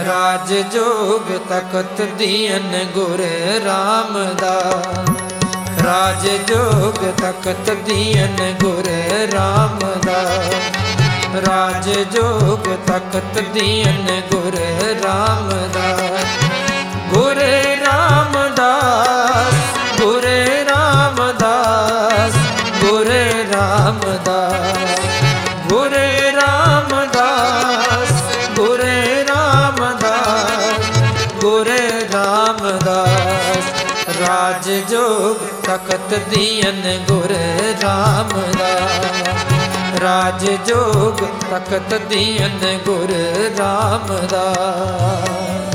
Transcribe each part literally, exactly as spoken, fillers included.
राज जोग तखत दीन गुर रामदास। राज जोग तखत दीन गुर रामदास। राज जोग तखत दीन गुर रामदास। गुर रामदास गुर रामदास गुर रामदास गुर रामदास गुर रामदास गुर रामदास। राज जोग तखत दीन गुर रामदास। राज जोग तखत दीन गुर रामदास।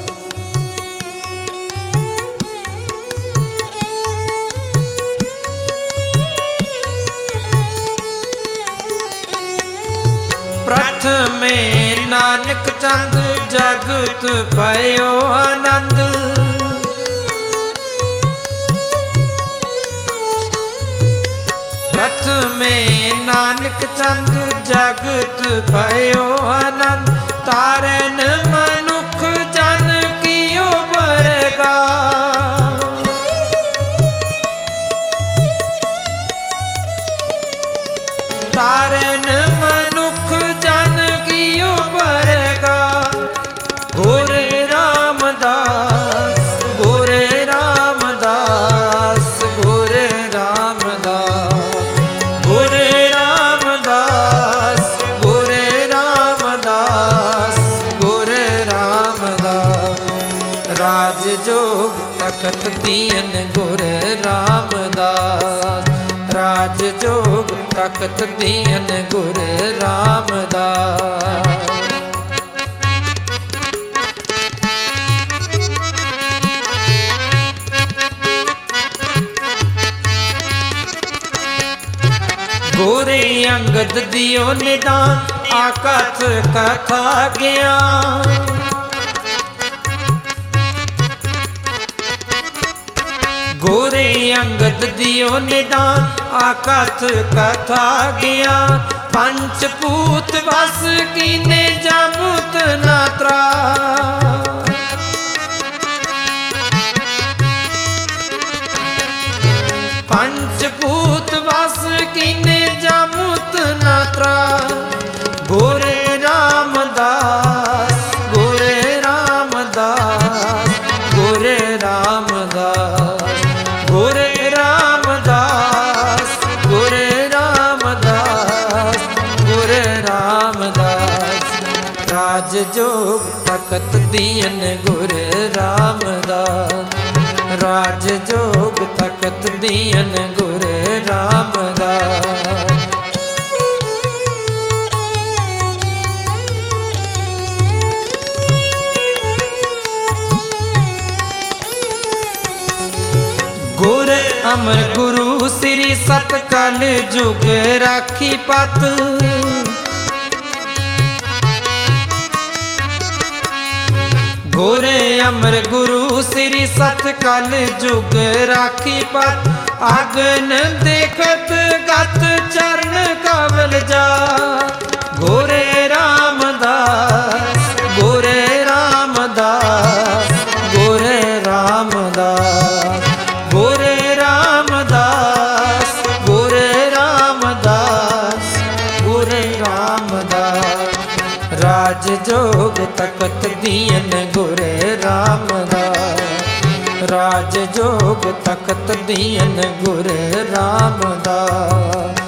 प्रथमे नानक चंद जगत पयो आनंद। प्रथमे नानक चंद जगत पयो आनंद। तारन मनुख जन कियो बरगा। तारन मनुख जन कियो बरगा। गुर रामदास गुर रामदास गुर रामदास गुर रामदास गुर रामदास गुर रामदास। राज जोग तखत दीन गुर रामदास। राज जोग तखत दीन गुर रामदास। गोरे अंगद दियो निदान आकथ कथा ज्ञान। गोरे अंगद दियो निदान आकथ कथा ज्ञान। पंचपूत बस कीने जमुत नात्रा। पंचपूत बस कीने जमुत नात्रा। गुर रामदास गुर रामदास गुर रामदास गुर रामदास गुर रामदास गुर रामदास। राज जोग तखत दीन गुर रामदास। राज जोग तखत दीन गुर रामदास। गुर अमर गुरु श्री सतकल जुग राखी पत। गुर अमर गुरु श्री सतकल जुग राखी पत। अगन देखत गत चरण कवल जा। गुर रामदास गुर रामदास गुर रामदास गुर रामदास गुर रामदास गुर रामदास। राज जोग तखत दीन गुर रामदास। राज जोग तखत दीन गुर रामदास।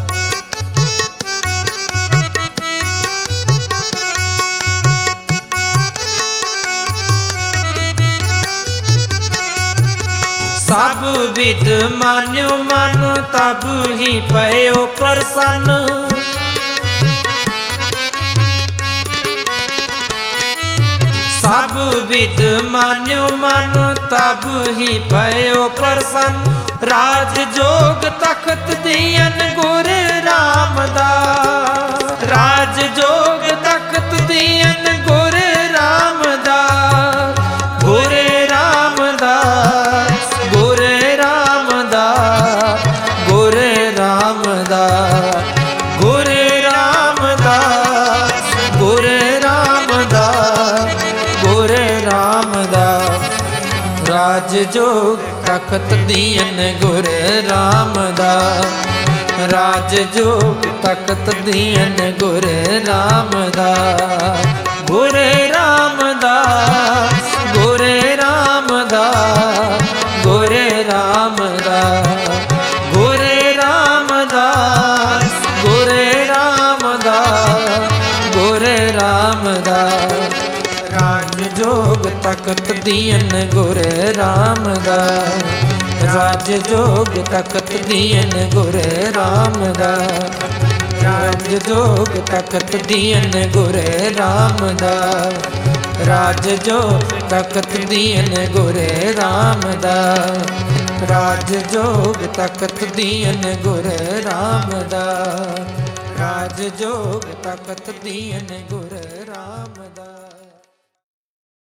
सब विद मान्यो मन तब ही पयो प्रसन्न। सब विद मान्यो मन तब ही पयो प्रसन्न। राज जोग तखत दीन गुर रामदास। राज जोग तखत दीन गुर रामदास। गुर रामदास गुर रामदास गुर रामदास गुर रामदास गुर रामदास राज जोग तखत दीन गुर रामदास राज जोग तखत दीन गुर रामदास गुर रामदास गुर रामदास गुर रामदास गुर रामदास गुर रामदास गुर रामदास राज जोग तखत दीन गुर रामदास राज जोग तखत दीन गुर रामदास राज जोग तखत दीन गुर रामदास राज जोग तखत दीन गुर रामदास राज जोग तखत दीन गुर रामदास राज जोग तखत दीन गुर रामदास।